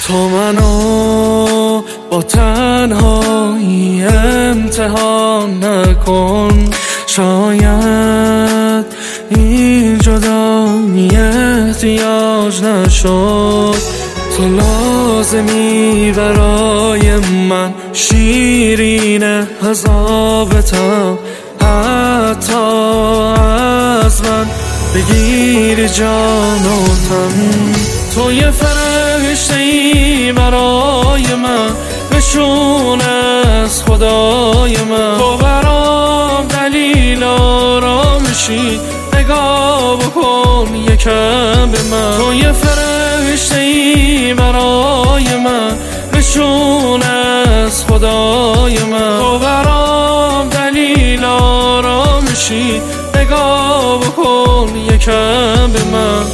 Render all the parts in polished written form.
تو منو با تنهایی امتحان نکن، شاید این جدایی احتیاج نشد. تو لازمی برای من، شیرین حسابتم، حتی از من بگیری جان و تن. تو یه فرشته‌ای برای من، نشون از خدای من. تو برام دلیل آرامشی، نگاه بکن یکم به من. تو یه فرشته‌ای برای من، نشون از خدای من. تو برام دلیل آرامشی، نگاه بکن یکم به من.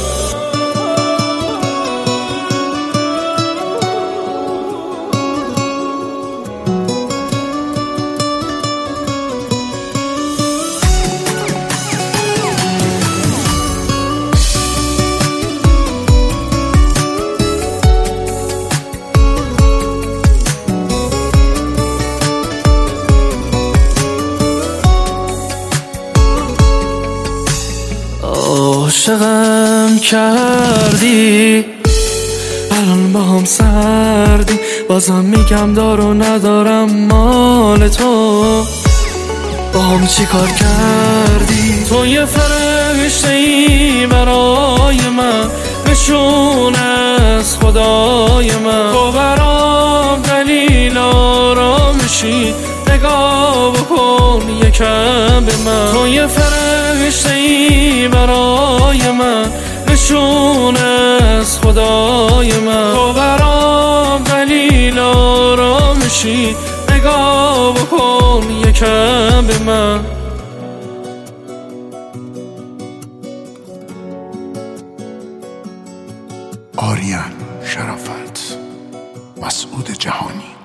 عاشقم کردی، الان با هم سردی، بازم میگم دار و ندارم مال تو. با هم چی کار کردی؟ تو یه فرشته‌ای برای من، نشون از خدای من. تو برام دلیل آرامشی، نگاه بکن یکم به من. تو یه فرشته‌ای برای من، نشون از خدای من. تو برام دلیل آرامشی، نگاه بکن یکم به من. آریان شرافت، مسعود جهانی.